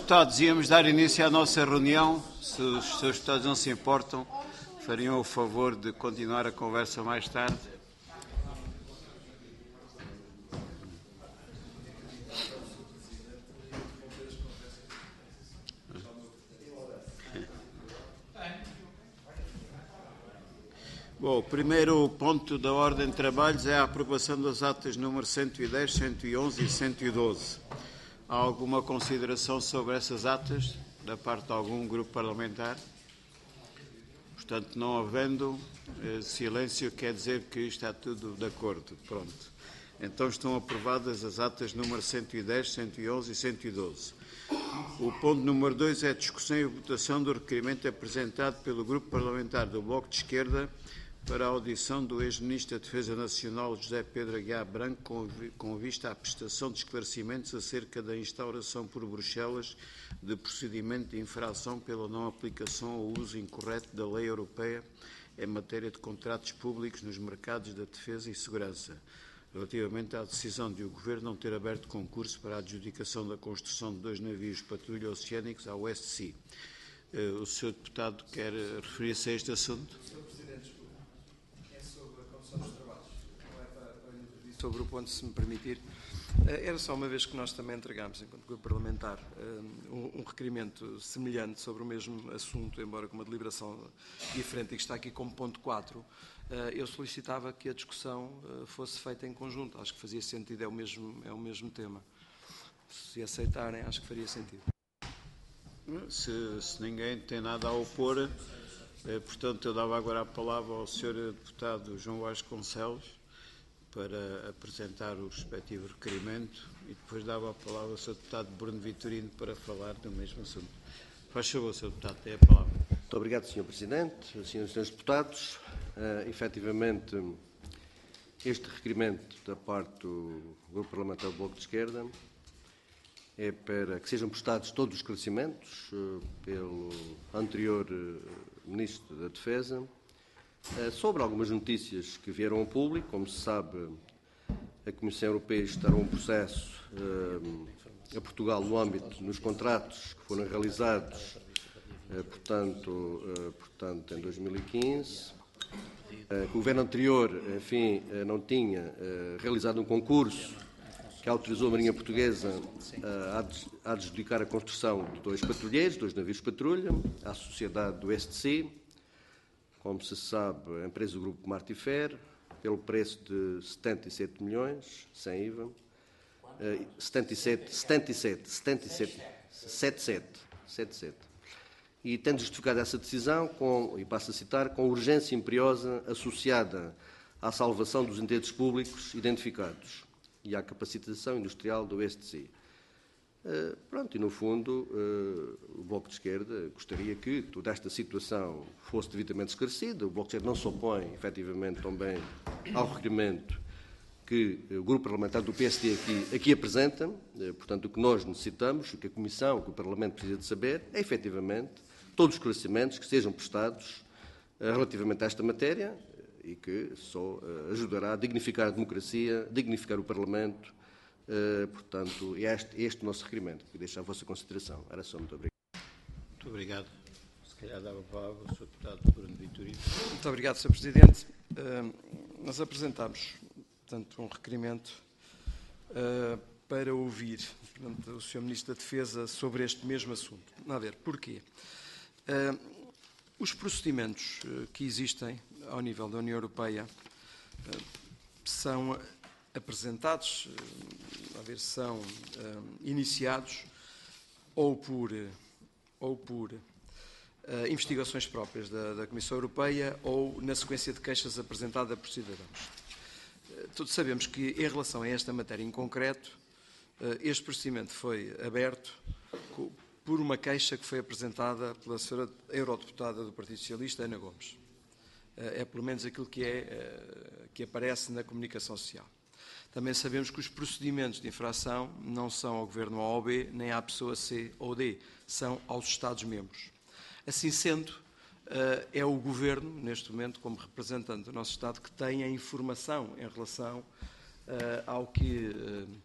deputados, íamos dar início à nossa reunião. Se os senhores deputados não se importam, fariam o favor de continuar a conversa mais tarde. Bom, o primeiro ponto da ordem de trabalhos é a aprovação das atas número 110, 111 e 112. Há alguma consideração sobre essas atas, da parte de algum grupo parlamentar? Portanto, não havendo silêncio, quer dizer que está tudo de acordo. Pronto. Então estão aprovadas as atas número 110, 111 e 112. O ponto número 2 é a discussão e votação do requerimento apresentado pelo Grupo Parlamentar do Bloco de Esquerda para a audição do ex-ministro da Defesa Nacional, José Pedro Aguiar Branco, com vista à prestação de esclarecimentos acerca da instauração por Bruxelas de procedimento de infração pela não aplicação ou uso incorreto da lei europeia em matéria de contratos públicos nos mercados da defesa e segurança, relativamente à decisão de o Governo não ter aberto concurso para a adjudicação da construção de 2 navios patrulha oceânicos à West Sea. O Sr. Deputado quer referir-se a este assunto? Sobre o ponto, se me permitir, era só uma vez que nós também entregámos, enquanto grupo parlamentar, um requerimento semelhante sobre o mesmo assunto, embora com uma deliberação diferente, e que está aqui como ponto 4, eu solicitava que a discussão fosse feita em conjunto. Acho que fazia sentido, é o mesmo tema. Se aceitarem, acho que faria sentido. Se ninguém tem nada a opor, portanto, eu dava agora a palavra ao Sr. Deputado João Vasconcelos para apresentar o respectivo requerimento e depois dava a palavra ao Sr. Deputado Bruno Vitorino para falar do mesmo assunto. Faz favor, Sr. Deputado, tem a palavra. Muito obrigado, Sr. Presidente, Sras. e Srs. Deputados. Efetivamente, este requerimento da parte do Grupo Parlamentar do Bloco de Esquerda é para que sejam prestados todos os esclarecimentos pelo anterior Ministro da Defesa sobre algumas notícias que vieram ao público. Como se sabe, a Comissão Europeia instaurou um processo a Portugal no âmbito dos contratos que foram realizados, portanto, em 2015. O Governo anterior, enfim, não tinha realizado um concurso que autorizou a Marinha Portuguesa a adjudicar a construção de 2 patrulheiros, 2 navios de patrulha, à sociedade do West Sea. Como se sabe, a empresa do Grupo Martifer, pelo preço de 77 milhões, sem IVA, 77. E tendo justificado essa decisão, e passo a citar, com urgência imperiosa associada à salvação dos interesses públicos identificados e à capacitação industrial do West Sea. E no fundo, o Bloco de Esquerda gostaria que toda esta situação fosse devidamente esclarecida. O Bloco de Esquerda não se opõe, efetivamente, também ao requerimento que o Grupo Parlamentar do PSD aqui apresenta. Portanto, o que nós necessitamos, o que a Comissão, o que o Parlamento precisa de saber, é, efetivamente, todos os esclarecimentos que sejam prestados relativamente a esta matéria e que só ajudará a dignificar a democracia, dignificar o Parlamento. Portanto, é este o nosso requerimento, que deixo à vossa consideração. Era só. Muito obrigado. Muito obrigado. Se calhar dava a palavra ao Sr. Deputado Bruno Vitorino. Muito obrigado, Sr. Presidente. Nós apresentámos, portanto, um requerimento para ouvir, portanto, o Sr. Ministro da Defesa sobre este mesmo assunto. A ver, porquê? Os procedimentos que existem ao nível da União Europeia são apresentados, são iniciados ou por investigações próprias da Comissão Europeia ou na sequência de queixas apresentadas por cidadãos. Todos sabemos que, em relação a esta matéria em concreto, este procedimento foi aberto por uma queixa que foi apresentada pela senhora eurodeputada do Partido Socialista, Ana Gomes. É pelo menos aquilo que aparece na comunicação social. Também sabemos que os procedimentos de infração não são ao Governo A ou B, nem à pessoa C ou D, são aos Estados-membros. Assim sendo, é o Governo, neste momento, como representante do nosso Estado, que tem a informação em relação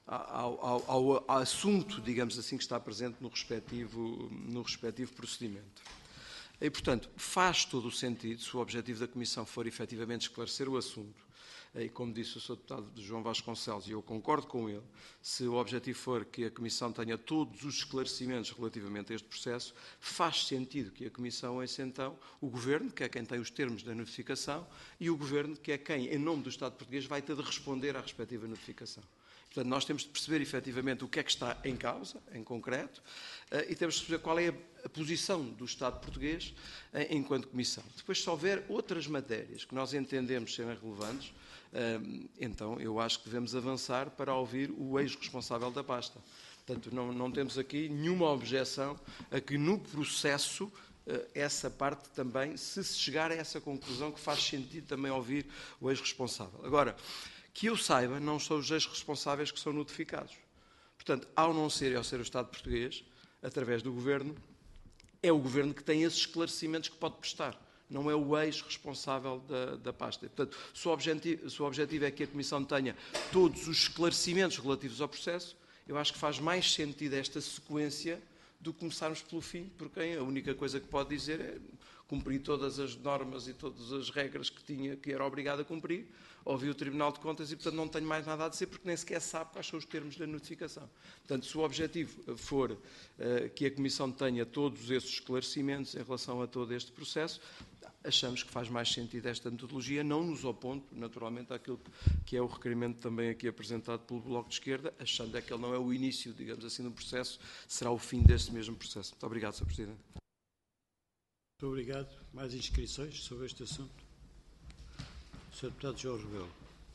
ao assunto, digamos assim, que está presente no respectivo procedimento. E, portanto, faz todo o sentido, se o objetivo da Comissão for efetivamente esclarecer o assunto, e como disse o Sr. Deputado João Vasconcelos, e eu concordo com ele, se o objetivo for que a Comissão tenha todos os esclarecimentos relativamente a este processo, faz sentido que a Comissão ouça então o Governo, que é quem tem os termos da notificação, e o Governo, que é quem, em nome do Estado português, vai ter de responder à respectiva notificação. Portanto, nós temos de perceber efetivamente o que é que está em causa, em concreto, e temos de perceber qual é a posição do Estado português enquanto Comissão. Depois, se houver outras matérias que nós entendemos serem relevantes, então eu acho que devemos avançar para ouvir o ex-responsável da pasta. Portanto, não temos aqui nenhuma objeção a que no processo essa parte também, se chegar a essa conclusão, que faz sentido também ouvir o ex-responsável. Agora, que eu saiba, não são os ex-responsáveis que são notificados. Portanto, ao não ser e ao ser o Estado português, através do Governo, é o Governo que tem esses esclarecimentos que pode prestar. Não é o ex-responsável da pasta. Portanto, se o objetivo é que a Comissão tenha todos os esclarecimentos relativos ao processo, eu acho que faz mais sentido esta sequência do que começarmos pelo fim, por quem a única coisa que pode dizer é cumprir todas as normas e todas as regras que era obrigado a cumprir, ouvi o Tribunal de Contas e, portanto, não tenho mais nada a dizer porque nem sequer sabe quais são os termos da notificação. Portanto, se o objetivo for que a Comissão tenha todos esses esclarecimentos em relação a todo este processo, achamos que faz mais sentido esta metodologia, não nos opondo, naturalmente, àquilo que é o requerimento também aqui apresentado pelo Bloco de Esquerda, achando é que ele não é o início, digamos assim, do processo, será o fim deste mesmo processo. Muito obrigado, Sr. Presidente. Muito obrigado. Mais inscrições sobre este assunto? Sr. Deputado Jorge Rebelo.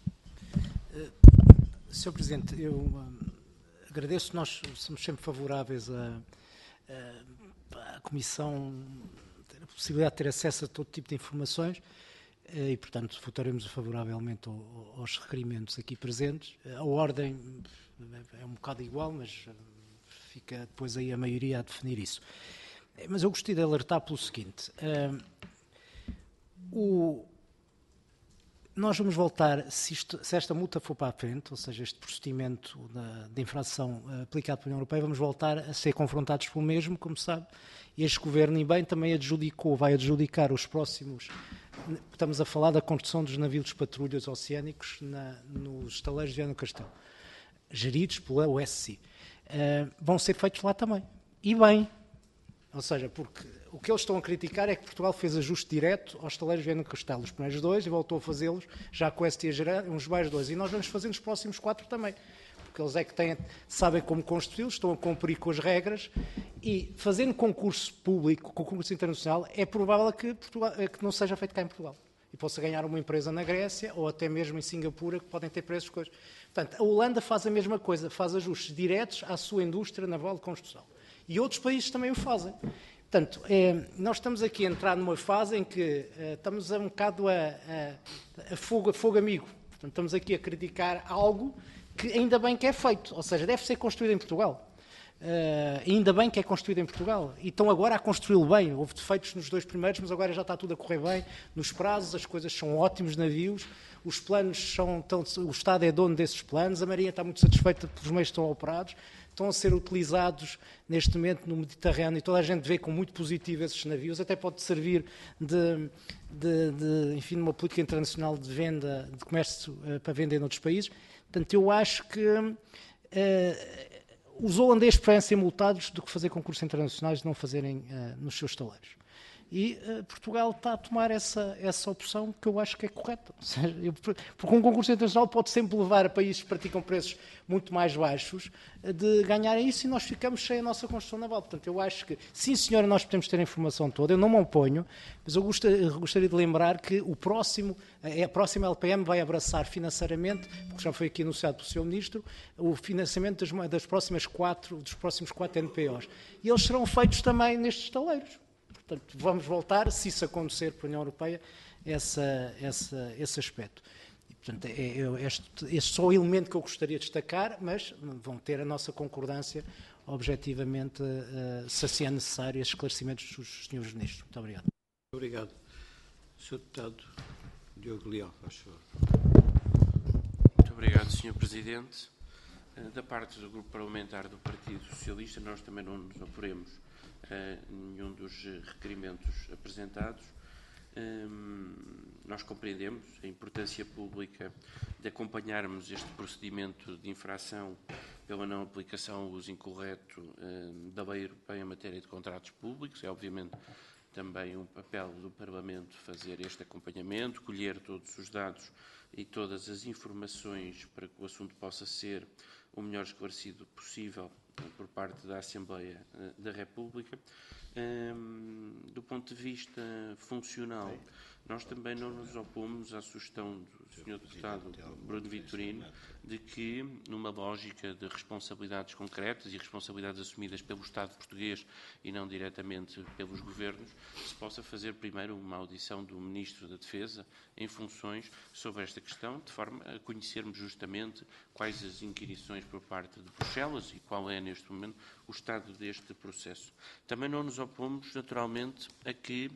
Sr. Presidente, eu agradeço, nós somos sempre favoráveis à Comissão ter a possibilidade de ter acesso a todo tipo de informações e, portanto, votaremos favoravelmente aos requerimentos aqui presentes. A ordem é um bocado igual, mas fica depois aí a maioria a definir isso. Mas eu gostaria de alertar pelo seguinte. Nós vamos voltar, se esta multa for para a frente, ou seja, este procedimento de infração aplicado pela União Europeia, vamos voltar a ser confrontados pelo mesmo, como sabe. Este Governo, e bem, também vai adjudicar os próximos... Estamos a falar da construção dos navios de patrulhas oceânicos nos estaleiros de Viana do Castelo, geridos pela USC. Vão ser feitos lá também. E bem... Ou seja, porque o que eles estão a criticar é que Portugal fez ajuste direto aos estaleiros de Viana do Castelo, os primeiros 2, e voltou a fazê-los já com o ST a gerar uns mais 2. E nós vamos fazer nos próximos 4 também. Porque eles é que sabem como construí-los, estão a cumprir com as regras, e fazendo concurso público, concurso internacional, é provável que não seja feito cá em Portugal. E possa ganhar uma empresa na Grécia, ou até mesmo em Singapura, que podem ter preços coisas. Portanto, a Holanda faz a mesma coisa, faz ajustes diretos à sua indústria naval de construção. E outros países também o fazem. Portanto, nós estamos aqui a entrar numa fase em que estamos um bocado a fogo amigo. Portanto, estamos aqui a criticar algo que ainda bem que é feito. Ou seja, deve ser construído em Portugal. Ainda bem que é construído em Portugal. E estão agora a construí-lo bem. Houve defeitos nos 2 primeiros, mas agora já está tudo a correr bem. Nos prazos, as coisas são ótimos navios. Os planos o Estado é dono desses planos. A Marinha está muito satisfeita pelos meios que estão operados. Estão a ser utilizados neste momento no Mediterrâneo e toda a gente vê como muito positivo esses navios, até pode servir enfim, numa política internacional de venda, de comércio para vender noutros países. Portanto, eu acho que os holandeses preferem ser multados do que fazer concursos internacionais e não fazerem nos seus estaleiros. E Portugal está a tomar essa opção que eu acho que é correta. Ou seja, porque um concurso internacional pode sempre levar a países que praticam preços muito mais baixos de ganharem isso e nós ficamos sem a nossa construção naval. Portanto, eu acho que, sim senhora, nós podemos ter a informação toda, eu não me oponho, mas eu gostaria de lembrar que a próxima LPM vai abraçar financeiramente, porque já foi aqui anunciado pelo Sr. Ministro, o financiamento dos próximos 4 NPOs. E eles serão feitos também nestes estaleiros. Portanto, vamos voltar, se isso acontecer para a União Europeia, esse aspecto. E, portanto, este é só o elemento que eu gostaria de destacar, mas vão ter a nossa concordância, objetivamente, se assim é necessário, esses esclarecimentos dos senhores ministros. Muito obrigado. Obrigado. Sr. Deputado Diogo Leão, faz favor. Muito obrigado, Sr. Presidente. Da parte do Grupo Parlamentar do Partido Socialista, nós também não nos oporemos a nenhum dos requerimentos apresentados. Nós compreendemos a importância pública de acompanharmos este procedimento de infração pela não aplicação ao uso incorreto da lei europeia em matéria de contratos públicos. É obviamente também um papel do Parlamento fazer este acompanhamento, colher todos os dados e todas as informações para que o assunto possa ser o melhor esclarecido possível por parte da Assembleia da República. Do ponto de vista funcional, nós também não nos opomos à sugestão do Sr. Deputado Bruno Vitorino de que, numa lógica de responsabilidades concretas e responsabilidades assumidas pelo Estado português e não diretamente pelos governos, se possa fazer primeiro uma audição do Ministro da Defesa em funções sobre esta questão, de forma a conhecermos justamente quais as inquirições por parte de Bruxelas e qual é, neste momento, o estado deste processo. Também não nos opomos, naturalmente, a que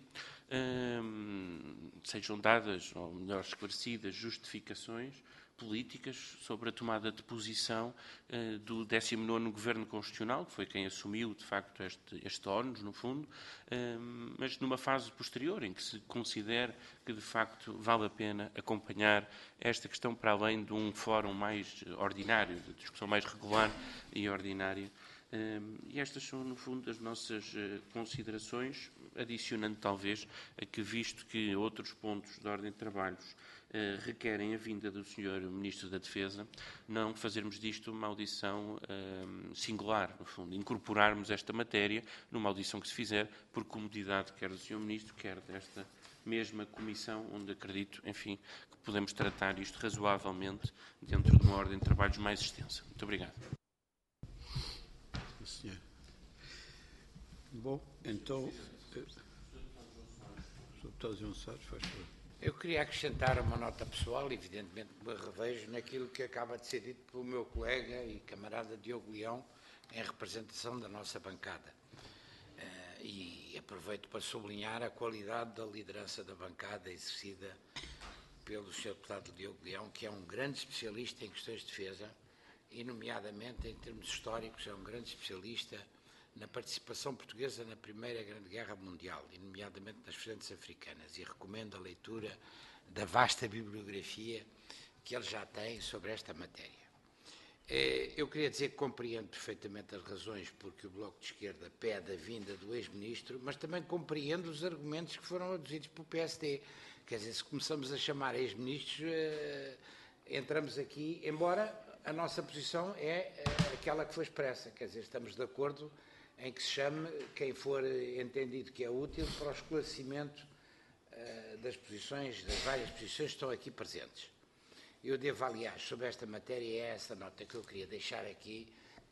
sejam dadas, ou melhor, esclarecidas, justificações políticas sobre a tomada de posição do 19º Governo Constitucional, que foi quem assumiu, de facto, este ónus, no fundo, mas numa fase posterior, em que se considera que, de facto, vale a pena acompanhar esta questão para além de um fórum mais ordinário, de discussão mais regular e ordinária. E estas são, no fundo, as nossas considerações, adicionando talvez a que, visto que outros pontos de ordem de trabalhos requerem a vinda do Sr. Ministro da Defesa, não fazermos disto uma audição singular, no fundo, incorporarmos esta matéria numa audição que se fizer por comodidade quer do Sr. Ministro, quer desta mesma comissão, onde acredito, enfim, que podemos tratar isto razoavelmente dentro de uma ordem de trabalhos mais extensa. Muito obrigado. Senhor. Bom, então, o Deputado João Soares, faz favor. Eu queria acrescentar uma nota pessoal, evidentemente me revejo naquilo que acaba de ser dito pelo meu colega e camarada Diogo Leão, em representação da nossa bancada. E aproveito para sublinhar a qualidade da liderança da bancada exercida pelo Sr. Deputado Diogo Leão, que é um grande especialista em questões de defesa, e, nomeadamente, em termos históricos, é um grande especialista na participação portuguesa na Primeira Grande Guerra Mundial, e, nomeadamente, nas frentes africanas, e recomendo a leitura da vasta bibliografia que ele já tem sobre esta matéria. Eu queria dizer que compreendo perfeitamente as razões porque o Bloco de Esquerda pede a vinda do ex-ministro, mas também compreendo os argumentos que foram aduzidos pelo PSD. Quer dizer, se começamos a chamar ex-ministros, entramos aqui, embora a nossa posição é aquela que foi expressa, quer dizer, estamos de acordo em que se chame quem for entendido que é útil para o esclarecimento das posições, das várias posições que estão aqui presentes. Eu devo, aliás, sobre esta matéria, é essa nota que eu queria deixar aqui,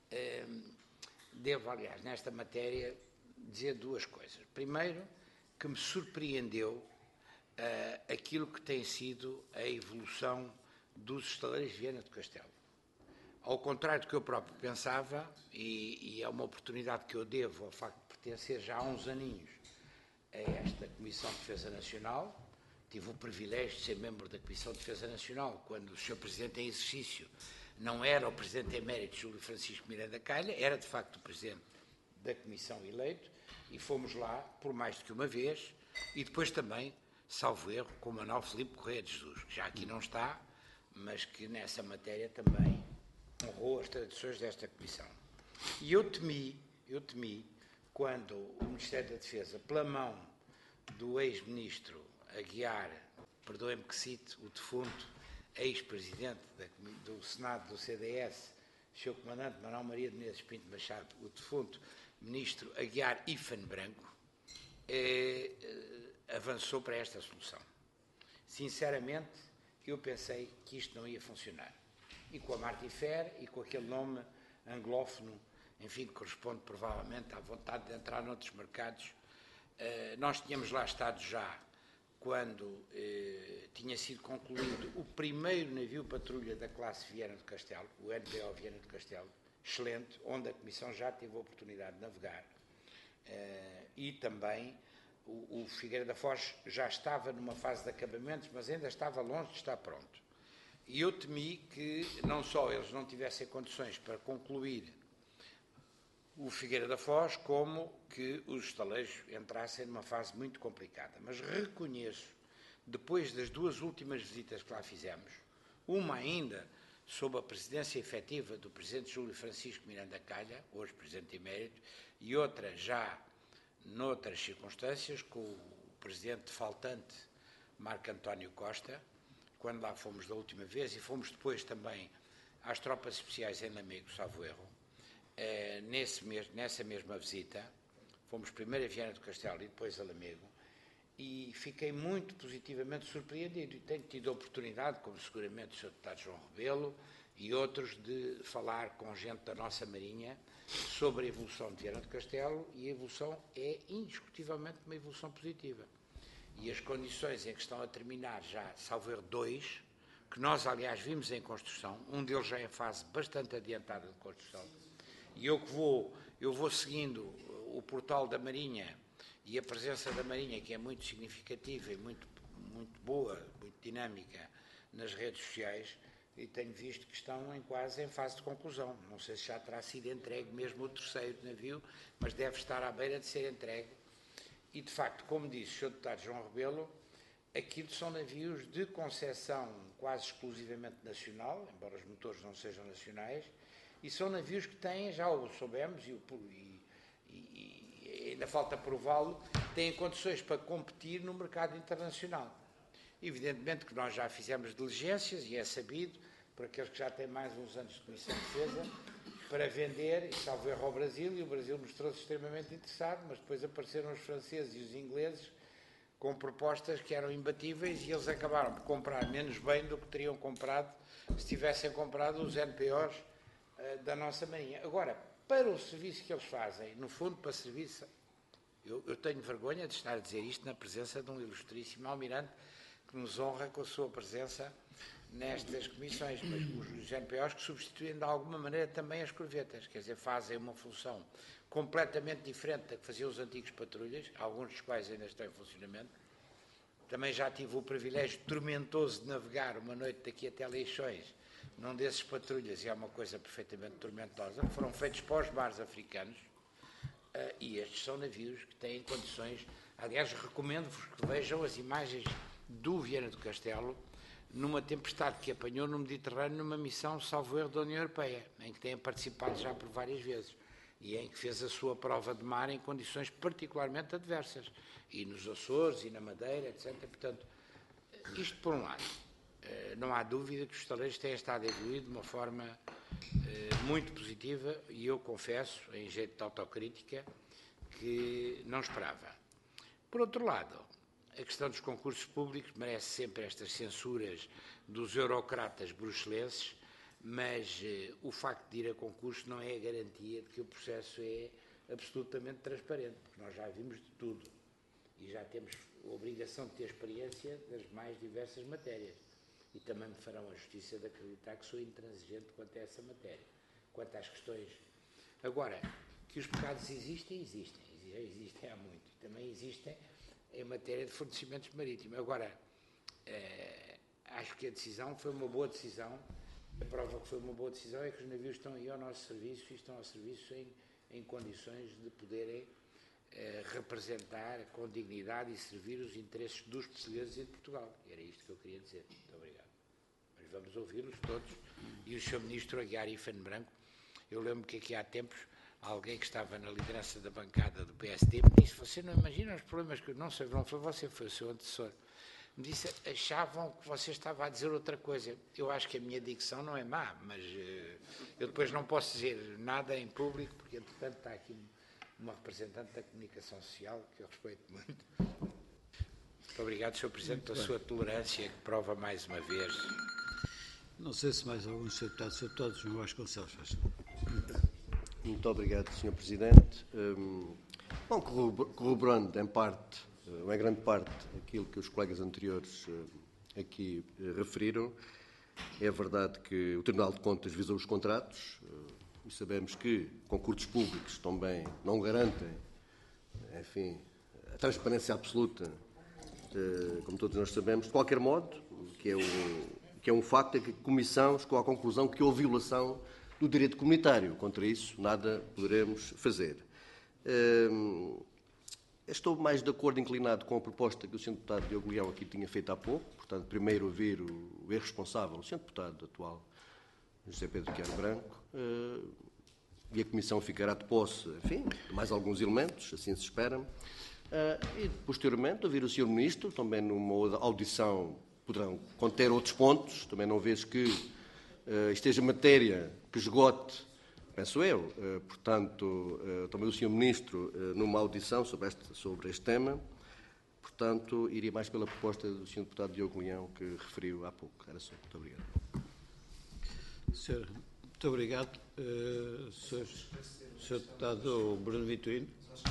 devo, aliás, nesta matéria, dizer duas coisas. Primeiro, que me surpreendeu aquilo que tem sido a evolução dos estaleiros de Viana do Castelo. Ao contrário do que eu próprio pensava, e é uma oportunidade que eu devo ao facto de pertencer já há uns aninhos a esta Comissão de Defesa Nacional, tive o privilégio de ser membro da Comissão de Defesa Nacional quando o Sr. Presidente em exercício não era o Presidente emérito Júlio Francisco Miranda Calha, era de facto o Presidente da Comissão eleito, e fomos lá por mais do que uma vez, e depois também, salvo erro, com o Manuel Filipe Correia de Jesus, que já aqui não está, mas que nessa matéria também honrou as tradições desta Comissão. E eu temi, quando o Ministério da Defesa, pela mão do ex-ministro Aguiar, perdoem-me que cite, o defunto ex-presidente do Senado do CDS, Sr. Comandante Manuel Maria de Menezes Pinto Machado, o defunto ministro Aguiar Ifan Branco, avançou para esta solução. Sinceramente, eu pensei que isto não ia funcionar. E com a Martifer e com aquele nome anglófono, enfim, que corresponde provavelmente à vontade de entrar noutros mercados, nós tínhamos lá estado já quando tinha sido concluído o primeiro navio patrulha da classe Viana do Castelo, o NPO Viana do Castelo, excelente, onde a Comissão já teve a oportunidade de navegar, e também o Figueira da Foz já estava numa fase de acabamentos, mas ainda estava longe de estar pronto. E eu temi que não só eles não tivessem condições para concluir o Figueira da Foz, como que os estaleiros entrassem numa fase muito complicada. Mas reconheço, depois das duas últimas visitas que lá fizemos, uma ainda sob a presidência efetiva do Presidente Júlio Francisco Miranda Calha, hoje Presidente emérito, e outra já noutras circunstâncias, com o Presidente faltante Marco António Costa, quando lá fomos da última vez, e fomos depois também às tropas especiais em Lamego, salvo erro. Nessa mesma visita, fomos primeiro a Viana do Castelo e depois a Lamego, e fiquei muito positivamente surpreendido, e tenho tido a oportunidade, como seguramente o Sr. Deputado João Rebelo e outros, de falar com gente da nossa Marinha sobre a evolução de Viana do Castelo, e a evolução é indiscutivelmente uma evolução positiva. E as condições em que estão a terminar já, salvo erro, 2, que nós, aliás, vimos em construção, um deles já é em fase bastante adiantada de construção, e eu vou seguindo o portal da Marinha e a presença da Marinha, que é muito significativa e muito boa, muito dinâmica nas redes sociais, e tenho visto que estão quase em fase de conclusão. Não sei se já terá sido entregue mesmo o terceiro navio, mas deve estar à beira de ser entregue. E, de facto, como disse o Sr. Deputado João Rebelo, aquilo são navios de concepção quase exclusivamente nacional, embora os motores não sejam nacionais, e são navios que têm, já o soubemos, e ainda falta prová-lo, têm condições para competir no mercado internacional. Evidentemente que nós já fizemos diligências, e é sabido, por aqueles que já têm mais uns anos de Comissão de Defesa, para vender, e salvo erro, ao Brasil, e o Brasil mostrou-se extremamente interessado, mas depois apareceram os franceses e os ingleses com propostas que eram imbatíveis, e eles acabaram por comprar menos bem do que teriam comprado se tivessem comprado os NPOs da nossa Marinha. Agora, para o serviço que eles fazem, no fundo, para serviço, eu tenho vergonha de estar a dizer isto na presença de um ilustríssimo almirante que nos honra com a sua presença nestas comissões, mas os NPOs que substituem de alguma maneira também as corvetas, quer dizer, fazem uma função completamente diferente da que faziam os antigos patrulhas, alguns dos quais ainda estão em funcionamento. Também já tive o privilégio tormentoso de navegar uma noite daqui até Leixões, num desses patrulhas, e é uma coisa perfeitamente tormentosa, que foram feitos para os mares africanos, e estes são navios que têm condições. Aliás, recomendo-vos que vejam as imagens do Viana do Castelo numa tempestade que apanhou no Mediterrâneo numa missão, salvo erro, da União Europeia, em que tem participado já por várias vezes, e em que fez a sua prova de mar em condições particularmente adversas, e nos Açores, e na Madeira, etc. Portanto, isto por um lado. Não há dúvida que os estaleiros têm estado a evoluir de uma forma muito positiva, e eu confesso, em jeito de autocrítica, que não esperava. Por outro lado, a questão dos concursos públicos merece sempre estas censuras dos eurocratas bruxelenses, mas o facto de ir a concurso não é a garantia de que o processo é absolutamente transparente, porque nós já vimos de tudo e já temos a obrigação de ter experiência das mais diversas matérias. E também me farão a justiça de acreditar que sou intransigente quanto a essa matéria, quanto às questões. Agora, que os pecados existem há muito, e também existem em matéria de fornecimentos marítimos. Agora, acho que a decisão foi uma boa decisão. A prova que foi uma boa decisão é que os navios estão aí ao nosso serviço, e estão ao serviço em condições de poderem representar com dignidade e servir os interesses dos portugueses e de Portugal. Era isto que eu queria dizer. Muito obrigado. Mas vamos ouvi-los todos. E o Sr. Ministro Aguiar e Fano Branco, eu lembro que aqui há tempos alguém que estava na liderança da bancada do PSD me disse: você não imagina os problemas que... Não sei, não foi você, foi o seu antecessor. Me disse, achavam que você estava a dizer outra coisa. Eu acho que a minha dicção não é má, mas eu depois não posso dizer nada em público, porque, entretanto, está aqui uma representante da comunicação social, que eu respeito muito. Muito obrigado, Sr. Presidente, pela sua tolerância, que prova mais uma vez. Não sei se mais algum Sr. Deputado João Vasconcelos faz. Muito obrigado, Sr. Presidente. Bom, corroborando em parte, ou em grande parte, aquilo que os colegas anteriores aqui referiram, é verdade que o Tribunal de Contas visou os contratos, e sabemos que concursos públicos também não garantem, enfim, a transparência absoluta, como todos nós sabemos. De qualquer modo, que que é um facto, é que a Comissão chegou à conclusão que houve violação do direito comunitário. Contra isso, nada poderemos fazer. Estou mais de acordo, inclinado com a proposta que o Sr. Deputado Diogo Leão aqui tinha feito há pouco. Portanto, primeiro ouvir o responsável, o Sr. Deputado atual, José Pedro Chiaro Branco, e a Comissão ficará de posse, enfim, de mais alguns elementos, assim se espera. E, posteriormente, ouvir o Sr. Ministro, também numa audição poderão conter outros pontos, também não vejo que esteja matéria que esgote, penso eu, portanto, também o Sr. Ministro numa audição sobre este tema, portanto, iria mais pela proposta do Sr. Deputado Diogo Leão, que referiu há pouco. Era só. Muito obrigado. Senhor, muito obrigado. Sr. Deputado Bruno Vitorino.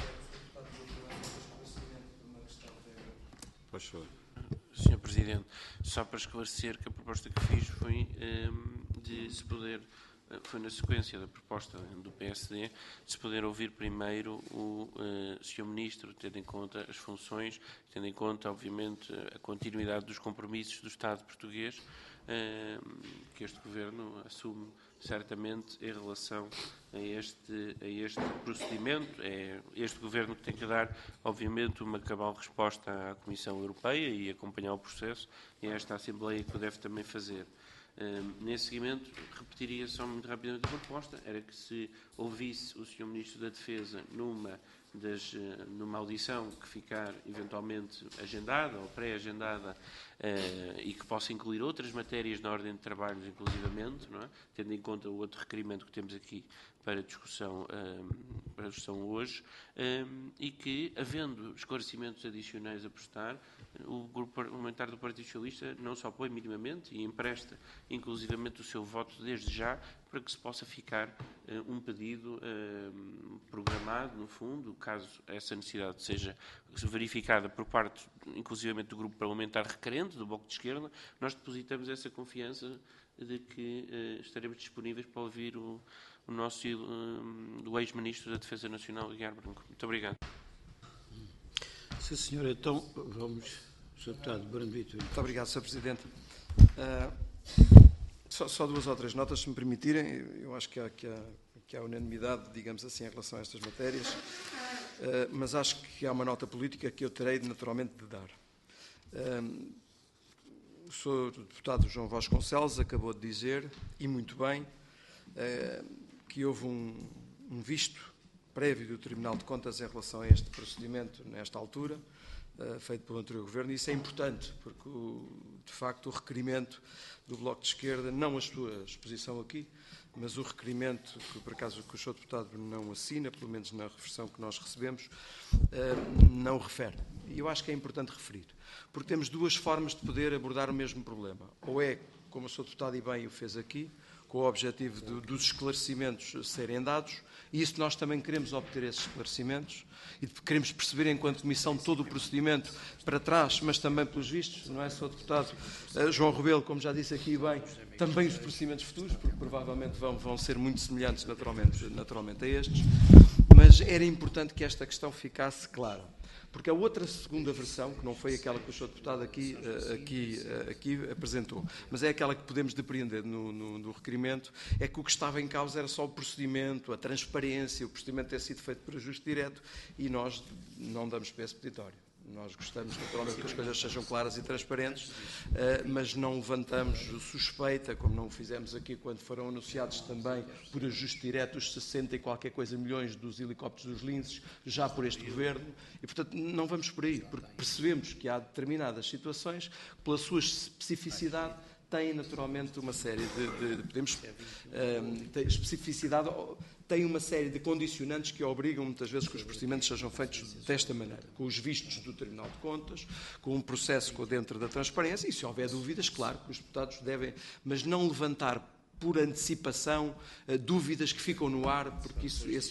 Faz favor. Sr. Presidente, só para esclarecer que a proposta que fiz foi de se poder, foi na sequência da proposta do PSD, de se poder ouvir primeiro o Sr. Ministro, tendo em conta as funções, tendo em conta, obviamente, a continuidade dos compromissos do Estado português, que este Governo assume certamente em relação a este procedimento. É este Governo que tem que dar, obviamente, uma cabal resposta à Comissão Europeia e acompanhar o processo, e é esta Assembleia que o deve também fazer. Nesse seguimento, repetiria só muito rapidamente a proposta, era que se ouvisse o Sr. Ministro da Defesa numa audição que ficar eventualmente agendada ou pré-agendada e que possa incluir outras matérias na ordem de trabalhos, inclusivamente, não é? Tendo em conta o outro requerimento que temos aqui para discussão hoje, e que, havendo esclarecimentos adicionais a prestar, o Grupo Parlamentar do Partido Socialista não só apoia minimamente e empresta inclusivamente o seu voto desde já para que se possa ficar um pedido programado, no fundo, caso essa necessidade seja verificada por parte, inclusivamente, do Grupo Parlamentar requerente, do Bloco de Esquerda. Nós depositamos essa confiança de que estaremos disponíveis para ouvir o nosso do ex-Ministro da Defesa Nacional, Chiaro Branco. Muito obrigado. Sim, senhor. Então, vamos, Sr. Deputado Bruno Vitorino. Muito obrigado, Sr. Presidente. Só duas ou três notas, se me permitirem. Eu acho que há unanimidade, digamos assim, em relação a estas matérias, mas acho que há uma nota política que eu terei naturalmente de dar. O Sr. Deputado João Vasconcelos acabou de dizer, e muito bem, que houve um visto prévio do Tribunal de Contas em relação a este procedimento, nesta altura, feito pelo anterior Governo, e isso é importante, porque, de facto, o requerimento do Bloco de Esquerda, não a sua exposição aqui, mas o requerimento, que por acaso que o Sr. Deputado não assina, pelo menos na versão que nós recebemos, não refere. E eu acho que é importante referir, porque temos duas formas de poder abordar o mesmo problema. Ou é, como o Sr. Deputado e bem o fez aqui, com o objetivo dos esclarecimentos serem dados, e isso nós também queremos obter esses esclarecimentos, e queremos perceber, enquanto Comissão, todo o procedimento para trás, mas também pelos vistos, não é, Sr. Deputado João Rebelo, como já disse aqui bem, também os procedimentos futuros, porque provavelmente vão ser muito semelhantes naturalmente a estes, mas era importante que esta questão ficasse clara. Porque a outra segunda versão, que não foi aquela que o Sr. Deputado aqui apresentou, mas é aquela que podemos depreender no requerimento, é que o que estava em causa era só o procedimento, a transparência, o procedimento ter sido feito por ajuste direto, e nós não damos para esse peditório. Nós gostamos, naturalmente, que as coisas sejam claras e transparentes, mas não levantamos suspeita, como não o fizemos aqui quando foram anunciados também por ajuste direto os 60 e qualquer coisa milhões dos helicópteros dos linces, já por este Governo, e, portanto, não vamos por aí, porque percebemos que há determinadas situações que, pela sua especificidade, têm naturalmente uma série especificidade, tem uma série de condicionantes que obrigam muitas vezes que os procedimentos sejam feitos desta maneira, com os vistos do Tribunal de Contas, com um processo dentro da transparência, e se houver dúvidas, claro que os deputados devem, mas não levantar por antecipação dúvidas que ficam no ar, porque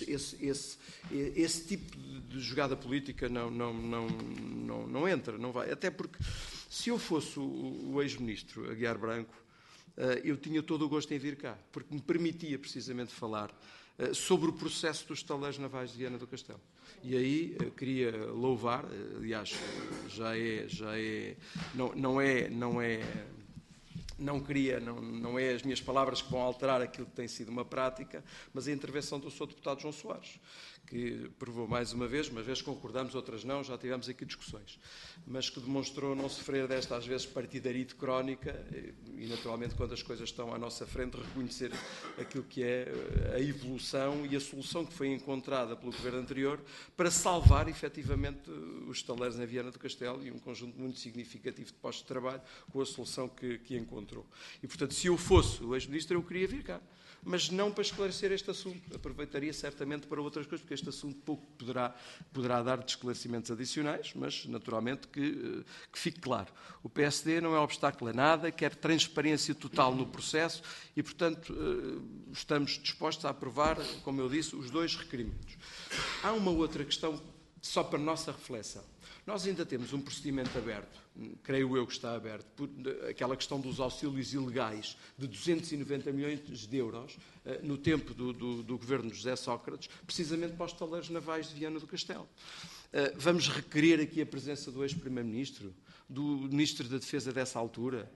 esse tipo de jogada política não entra, não vai. Até porque, se eu fosse o ex-ministro Aguiar Branco, eu tinha todo o gosto em vir cá, porque me permitia precisamente falar sobre o processo dos estaleiros navais de Viana do Castelo. E aí queria louvar, aliás, não é as minhas palavras que vão alterar aquilo que tem sido uma prática, mas a intervenção do Sr. Deputado João Soares, que provou mais uma vez, umas vezes concordamos, outras não, já tivemos aqui discussões, mas que demonstrou não sofrer desta, às vezes, partidarite crónica e, naturalmente, quando as coisas estão à nossa frente, reconhecer aquilo que é a evolução e a solução que foi encontrada pelo governo anterior para salvar, efetivamente, os estaleiros em Viana do Castelo e um conjunto muito significativo de postos de trabalho com a solução que encontrou. E, portanto, se eu fosse o ex-ministro, eu queria vir cá. Mas não para esclarecer este assunto. Aproveitaria certamente para outras coisas, porque este assunto pouco poderá dar de esclarecimentos adicionais, mas naturalmente que fique claro. O PSD não é obstáculo a nada, quer transparência total no processo e, portanto, estamos dispostos a aprovar, como eu disse, os 2 requerimentos. Há uma outra questão, só para nossa reflexão. Nós ainda temos um procedimento aberto, creio eu que está aberto, por aquela questão dos auxílios ilegais de 290 milhões de euros no tempo do governo de José Sócrates, precisamente para os estaleiros navais de Viana do Castelo. Vamos requerer aqui a presença do ex-primeiro-ministro, do ministro da Defesa dessa altura?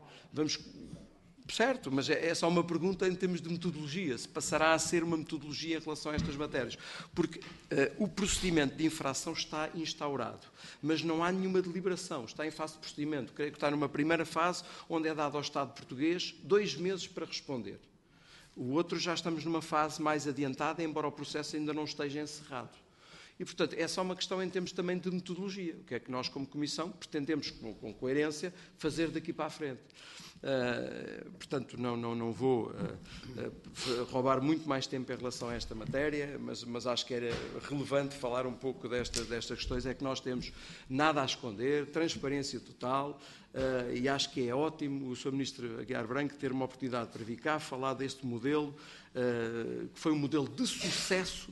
Certo, mas é só uma pergunta em termos de metodologia, se passará a ser uma metodologia em relação a estas matérias. Porque o procedimento de infração está instaurado, mas não há nenhuma deliberação, está em fase de procedimento. Creio que está numa primeira fase, onde é dado ao Estado português 2 meses para responder. O outro já estamos numa fase mais adiantada, embora o processo ainda não esteja encerrado. E, portanto, é só uma questão em termos também de metodologia. O que é que nós, como Comissão, pretendemos, com coerência, fazer daqui para a frente. Portanto, não vou roubar muito mais tempo em relação a esta matéria, mas acho que era relevante falar um pouco destas questões. É que nós temos nada a esconder, transparência total, e acho que é ótimo o Sr. Ministro Aguiar Branco ter uma oportunidade para vir cá falar deste modelo, que foi um modelo de sucesso,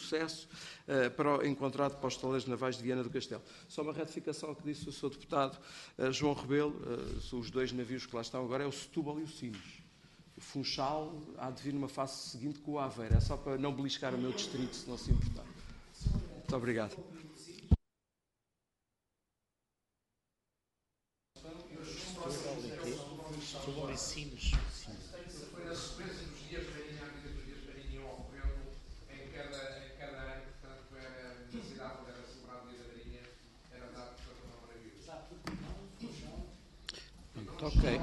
encontrado para os estaleiros navais de Viana do Castelo. Só uma retificação ao que disse o Sr. Deputado João Rebelo, os 2 navios que lá estão agora é o Setúbal e o Sines. O Funchal há de vir numa fase seguinte com o Aveiro. É só para não beliscar o meu distrito, se não se importar. Muito obrigado. Setúbal e Sines. Foi na sequência dos dias de Marinha, a medida dos dias de Marinha iam ocorrendo em cada ano, portanto, era na cidade onde era celebrado o dia da Marinha, era dado para tomar para vir. Ok.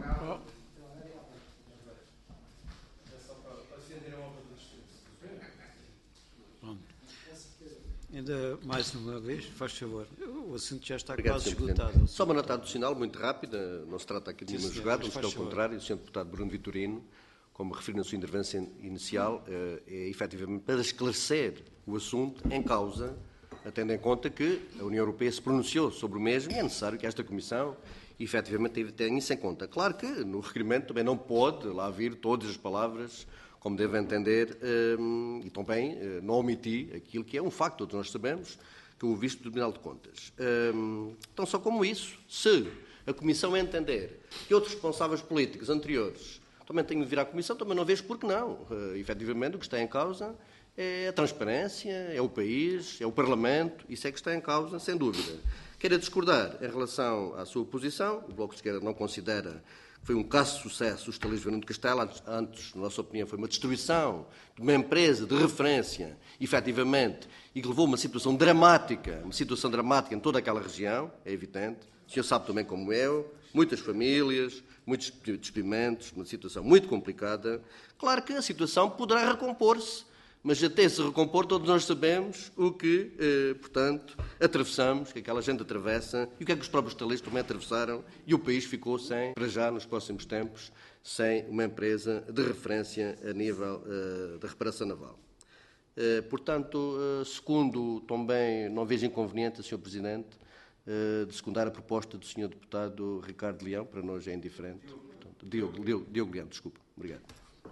Ainda mais uma vez, faz favor. O assunto já está quase esgotado. Só uma nota adicional, muito rápida. Não se trata aqui de nenhuma jogada, mas pelo contrário, o Sr. Deputado Bruno Vitorino, como referiu na sua intervenção inicial, é efetivamente para esclarecer o assunto em causa, tendo em conta que a União Europeia se pronunciou sobre o mesmo e é necessário que esta Comissão efetivamente tenha isso em conta. Claro que no requerimento também não pode lá vir todas as palavras, como devem entender, e também não omiti aquilo que é um facto, todos nós sabemos, que o visto do Tribunal de Contas. Então, só como isso, se a Comissão entender que outros responsáveis políticos anteriores também têm de vir à Comissão, também não vejo por que não. Efetivamente, o que está em causa é a transparência, é o país, é o Parlamento, isso é que está em causa, sem dúvida. Quero discordar em relação à sua posição, o Bloco de Esquerda não considera que foi um caso de sucesso os estaleiros de Viana do Castelo, antes, na nossa opinião, foi uma destruição de uma empresa de referência, efetivamente, e que levou a uma situação dramática em toda aquela região, é evidente. O senhor sabe também como eu, muitas famílias, muitos despedimentos, uma situação muito complicada. Claro que a situação poderá recompor-se, mas até se recompor todos nós sabemos o que, portanto, atravessamos, que aquela gente atravessa e o que é que os próprios estaleiros também atravessaram e o país ficou sem, para já nos próximos tempos, sem uma empresa de referência a nível da reparação naval. Portanto, segundo, também não vejo inconveniente, Sr. Presidente, de secundar a proposta do Sr. Deputado Ricardo Leão, para nós é indiferente. Portanto, Diogo Leão, desculpa. Obrigado.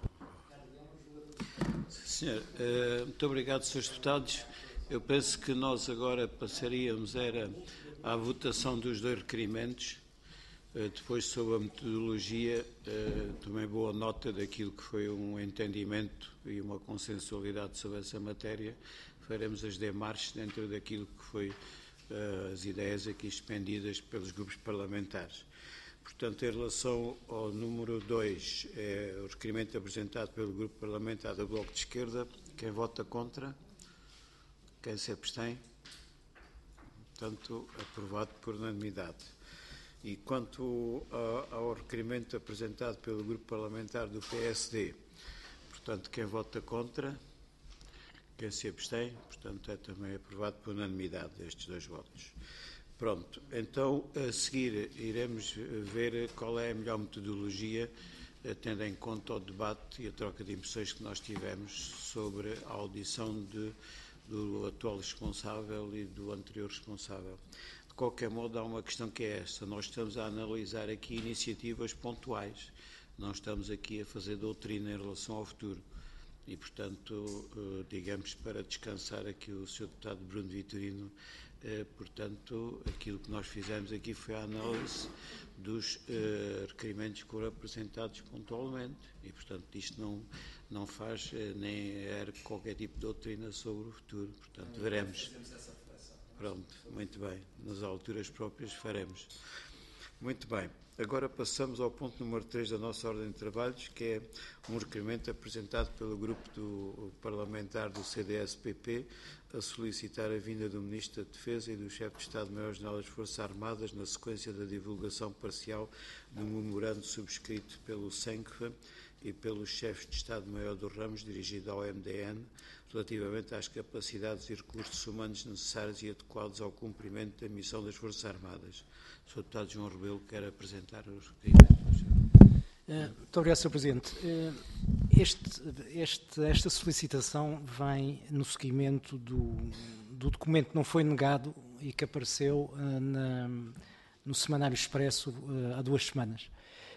Senhor, muito obrigado, Srs. Deputados. Eu penso que nós agora passaríamos à votação dos 2 requerimentos. Depois, sobre a metodologia, tomei boa nota daquilo que foi um entendimento e uma consensualidade sobre essa matéria. Faremos as demarches dentro daquilo que foi as ideias aqui expendidas pelos grupos parlamentares. Portanto, em relação ao número 2, é o requerimento apresentado pelo Grupo Parlamentar do Bloco de Esquerda. Quem vota contra? Quem se abstém? Portanto, aprovado por unanimidade. E quanto ao requerimento apresentado pelo Grupo Parlamentar do PSD, portanto, quem vota contra? Quem se abstém? Portanto, é também aprovado por unanimidade estes 2 votos. Pronto, então a seguir iremos ver qual é a melhor metodologia, tendo em conta o debate e a troca de impressões que nós tivemos sobre a audição do atual responsável e do anterior responsável. De qualquer modo, há uma questão que é esta: nós estamos a analisar aqui iniciativas pontuais, não estamos aqui a fazer doutrina em relação ao futuro. E, portanto, digamos, para descansar aqui o Sr. Deputado Bruno Vitorino, portanto, aquilo que nós fizemos aqui foi a análise dos requerimentos que foram apresentados pontualmente e, portanto, isto não faz nem era qualquer tipo de doutrina sobre o futuro. Portanto, veremos. Pronto, muito bem. Nas alturas próprias faremos. Muito bem. Agora passamos ao ponto número 3 da nossa ordem de trabalhos, que é um requerimento apresentado pelo grupo parlamentar do CDS-PP a solicitar a vinda do Ministro da Defesa e do Chefe de Estado-Maior-General das Forças Armadas na sequência da divulgação parcial do memorando subscrito pelo SENCFA e pelos chefes de Estado-Maior dos ramos dirigido ao MDN relativamente às capacidades e recursos humanos necessários e adequados ao cumprimento da missão das Forças Armadas. O Sr. Deputado João Rebelo quer apresentar os requerimentos. Muito obrigado, Sr. Presidente. Esta solicitação vem no seguimento do documento que não foi negado e que apareceu no Semanário Expresso há 2 semanas.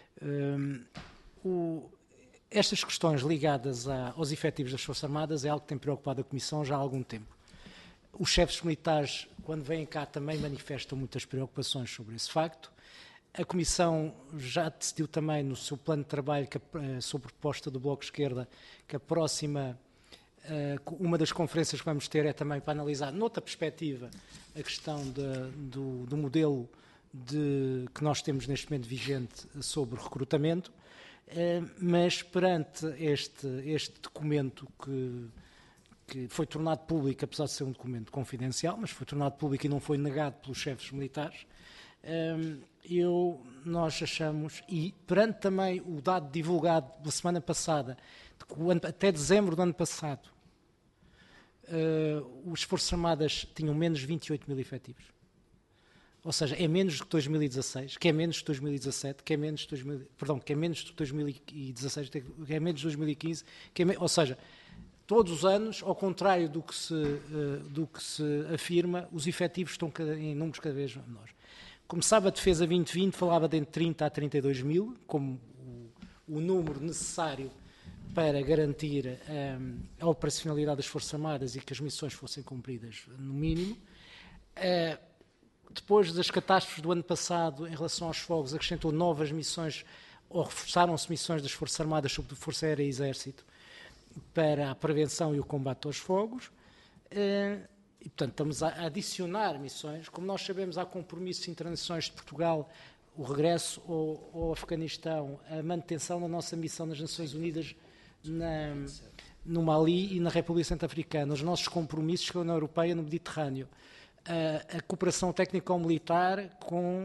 Estas questões ligadas aos efetivos das Forças Armadas é algo que tem preocupado a Comissão já há algum tempo. Os chefes militares, quando vêm cá, também manifestam muitas preocupações sobre esse facto. A Comissão já decidiu também no seu plano de trabalho, sob proposta do Bloco de Esquerda, que a próxima, uma das conferências que vamos ter é também para analisar, noutra perspectiva, a questão do modelo que nós temos neste momento vigente sobre recrutamento, mas perante este documento que foi tornado público, apesar de ser um documento confidencial, mas foi tornado público e não foi negado pelos chefes militares, nós achamos, e perante também o dado divulgado da semana passada, de que até dezembro do ano passado, as Forças Armadas tinham menos 28 mil efetivos. Ou seja, é menos do que 2016, que é menos de 2017, que é menos de 2016, que é menos de 2015, ou seja, todos os anos, ao contrário do que se afirma, os efetivos estão em números cada vez menores. Como sabe, a Defesa 2020 falava de entre 30 a 32 mil, como o número necessário para garantir a operacionalidade das Forças Armadas e que as missões fossem cumpridas no mínimo. Depois das catástrofes do ano passado, em relação aos fogos, acrescentou novas missões, ou reforçaram-se missões das Forças Armadas, sobretudo Força Aérea e Exército, para a prevenção e o combate aos fogos. E, portanto, estamos a adicionar missões. Como nós sabemos, há compromissos internacionais de Portugal, o regresso ao Afeganistão, a manutenção da nossa missão nas Nações Unidas no Mali e na República Centro-Africana, os nossos compromissos com a União Europeia no Mediterrâneo, a cooperação técnico-militar com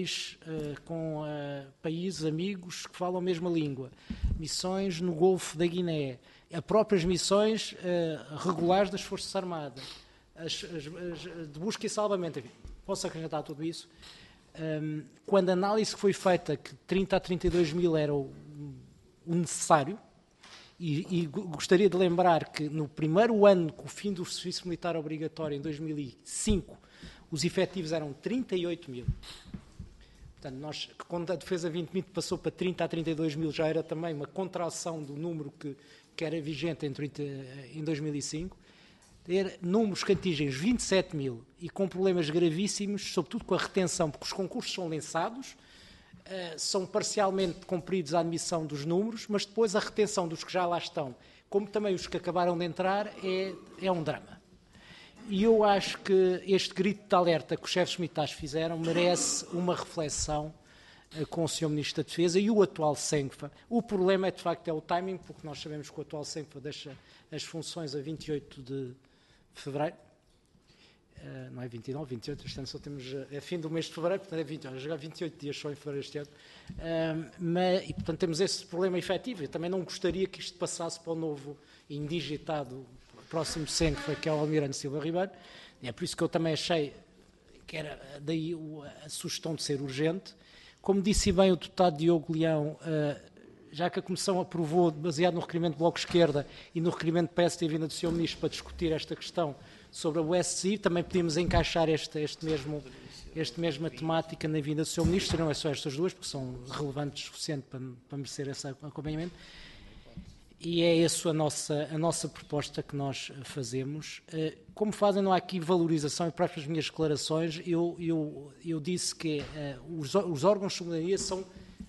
países amigos que falam a mesma língua, missões no Golfo da Guiné, as próprias missões regulares das Forças Armadas, as de busca e salvamento. Enfim, posso acrescentar tudo isso. Quando a análise que foi feita, que 30 a 32 mil era o necessário, e gostaria de lembrar que no primeiro ano, com o fim do serviço militar obrigatório, em 2005, os efetivos eram 38 mil. Portanto, quando a Defesa 2020 passou para 30 a 32 mil, já era também uma contração do número que era vigente em 2005. Ter números que atingem os 27 mil e com problemas gravíssimos, sobretudo com a retenção, porque os concursos são lançados, são parcialmente cumpridos a admissão dos números, mas depois a retenção dos que já lá estão, como também os que acabaram de entrar, é um drama. E eu acho que este grito de alerta que os chefes militares fizeram merece uma reflexão com o Sr. Ministro da Defesa e o atual SENCFA. O problema é, de facto, o timing, porque nós sabemos que o atual SENCFA deixa as funções a 28 de fevereiro. Não é 29, 28, este ano só temos, é fim do mês de fevereiro, portanto é 28, já 28 dias só em fevereiro este ano, e portanto temos esse problema efetivo. Eu também não gostaria que isto passasse para o novo indigitado próximo SENCFA, que é o Almirante Silva Ribeiro, e é por isso que eu também achei que era daí a sugestão de ser urgente. Como disse bem o deputado Diogo Leão, já que a Comissão aprovou, baseado no requerimento do Bloco de Esquerda e no requerimento do PS ter vindo do Sr. Ministro para discutir esta questão sobre a USCI, também podíamos encaixar esta mesma temática na vinda do Sr. Ministro, não é só estas duas, porque são relevantes o suficiente para merecer esse acompanhamento. E é essa a nossa proposta que nós fazemos. Como fazem, não há aqui valorização, e para as minhas declarações, eu disse que os órgãos de soberania são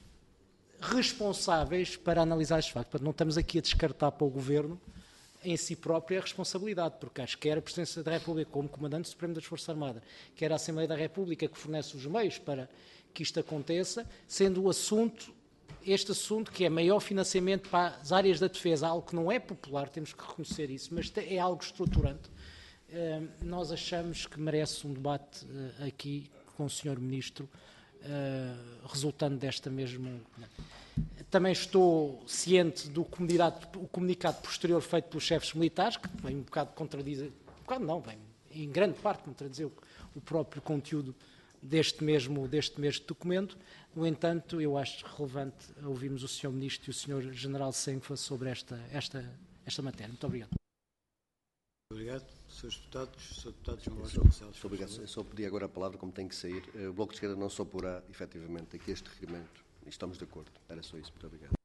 responsáveis para analisar estes factos. Portanto, não estamos aqui a descartar para o Governo em si própria a responsabilidade, porque acho que quer a Presidência da República como Comandante Supremo das Forças Armadas, quer a Assembleia da República que fornece os meios para que isto aconteça, sendo este assunto que é maior financiamento para as áreas da defesa, algo que não é popular, temos que reconhecer isso, mas é algo estruturante. Nós achamos que merece um debate aqui com o Sr. Ministro, resultando desta mesma... Também estou ciente do comunicado posterior feito pelos chefes militares, que vem um bocado contradizer, vem em grande parte contradizer o próprio conteúdo deste mesmo documento. No entanto, eu acho relevante ouvirmos o Sr. Ministro e o Sr. General SENCFA sobre esta matéria. Muito obrigado. Obrigado. Srs. Deputados, Sr. Deputado João Vasconcelos. Muito obrigado. Eu só pedi agora a palavra, como tem que sair. O Bloco de Esquerda não se oporá, efetivamente, aqui este requerimento. E estamos de acordo. Era só isso. Muito obrigado.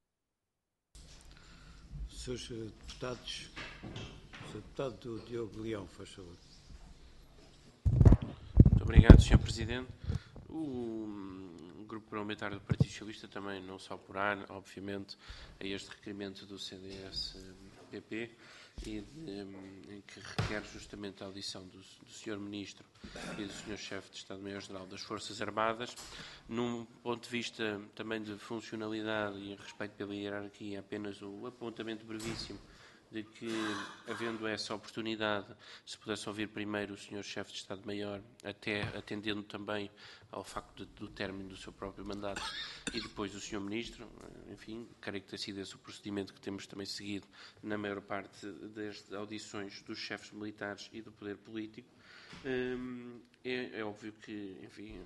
Srs. Deputados, Sr. Deputado Diogo Leão, faz favor. Muito obrigado, Sr. Presidente. O Grupo Parlamentar do Partido Socialista também não se oporá, obviamente, a este requerimento do CDS-PP, em que requer justamente a audição do Sr. Ministro e do Sr. Chefe de Estado-Maior-General das Forças Armadas, num ponto de vista também de funcionalidade e respeito pela hierarquia, apenas o apontamento brevíssimo de que, havendo essa oportunidade, se pudesse ouvir primeiro o Sr. Chefe de Estado-Maior, até atendendo também ao facto do término do seu próprio mandato, e depois o Sr. Ministro. Enfim, creio que tem sido esse o procedimento que temos também seguido na maior parte das audições dos chefes militares e do poder político. É óbvio que, enfim,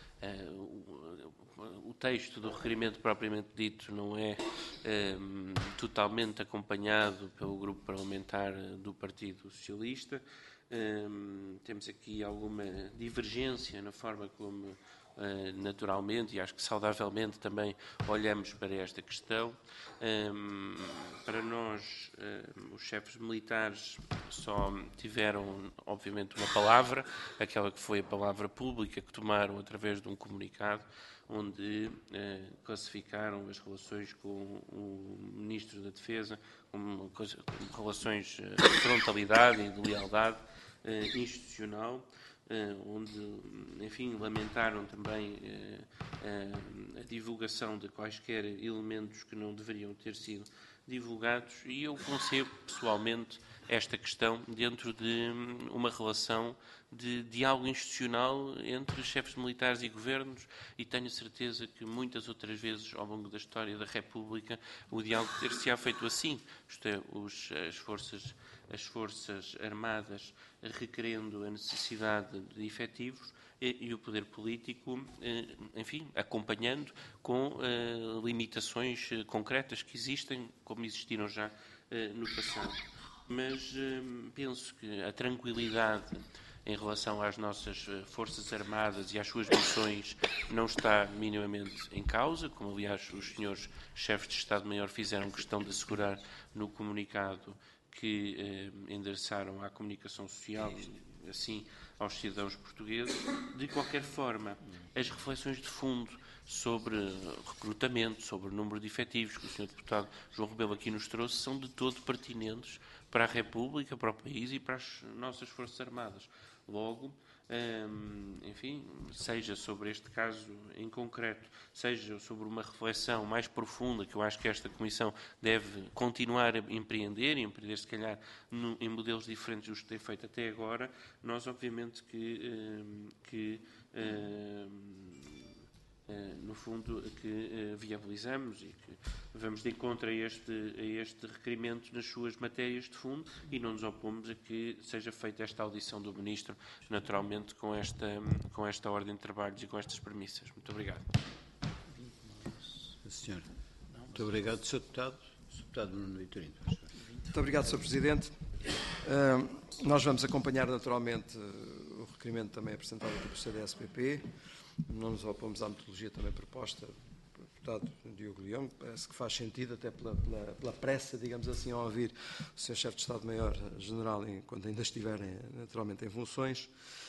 o texto do requerimento propriamente dito não é totalmente acompanhado pelo grupo parlamentar do Partido Socialista. Temos aqui alguma divergência na forma como, naturalmente, e acho que saudavelmente também olhamos para esta questão. Para nós, os chefes militares só tiveram, obviamente, uma palavra, aquela que foi a palavra pública que tomaram através de um comunicado, onde classificaram as relações com o Ministro da Defesa como relações de frontalidade e de lealdade institucional, onde, enfim, lamentaram também a divulgação de quaisquer elementos que não deveriam ter sido divulgados, e eu concebo pessoalmente esta questão dentro de uma relação de diálogo institucional entre chefes militares e governos, e tenho certeza que muitas outras vezes ao longo da história da República o diálogo ter-se-á feito assim, isto é, as Forças Armadas requerendo a necessidade de efetivos e o poder político, enfim, acompanhando com limitações concretas que existem, como existiram já no passado. Mas penso que a tranquilidade em relação às nossas Forças Armadas e às suas missões não está minimamente em causa, como aliás os senhores chefes de Estado-Maior fizeram questão de assegurar no comunicado que endereçaram à comunicação social, assim aos cidadãos portugueses. De qualquer forma, as reflexões de fundo sobre recrutamento, sobre o número de efetivos que o Sr. Deputado João Rebelo aqui nos trouxe, são de todo pertinentes para a República, para o país e para as nossas Forças Armadas. Logo, enfim, seja sobre este caso em concreto, seja sobre uma reflexão mais profunda que eu acho que esta Comissão deve continuar a empreender se calhar em modelos diferentes dos que tem feito até agora, nós obviamente que no fundo, que viabilizamos e que vamos de encontro a este requerimento nas suas matérias de fundo e não nos opomos a que seja feita esta audição do Ministro, naturalmente com esta ordem de trabalhos e com estas premissas. Muito obrigado. Senhor. Muito obrigado, Sr. Deputado. Sr. Deputado Nuno Vitorino. Muito obrigado, Sr. Presidente. Nós vamos acompanhar naturalmente o requerimento também apresentado aqui pelo CDS-PP. Não nos opomos à metodologia também proposta pelo deputado Diogo Leão. Parece que faz sentido, até pela pressa, digamos assim, ao ouvir o Sr. Chefe de Estado-Maior-General, quando ainda estiverem naturalmente em funções.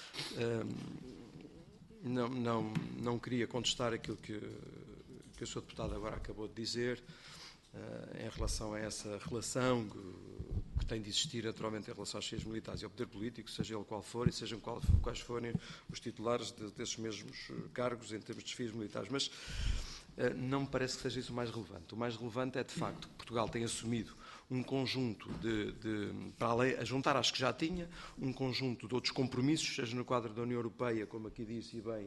Não queria contestar aquilo que o Sr. Deputado agora acabou de dizer, em relação a essa relação que tem de existir naturalmente em relação aos chefes militares e ao poder político, seja ele qual for e sejam quais forem os titulares desses mesmos cargos em termos de desfios militares. Mas não me parece que seja isso o mais relevante. O mais relevante é, de facto, que Portugal tem assumido um conjunto para além, a juntar às que já tinha, um conjunto de outros compromissos, seja no quadro da União Europeia, como aqui disse e bem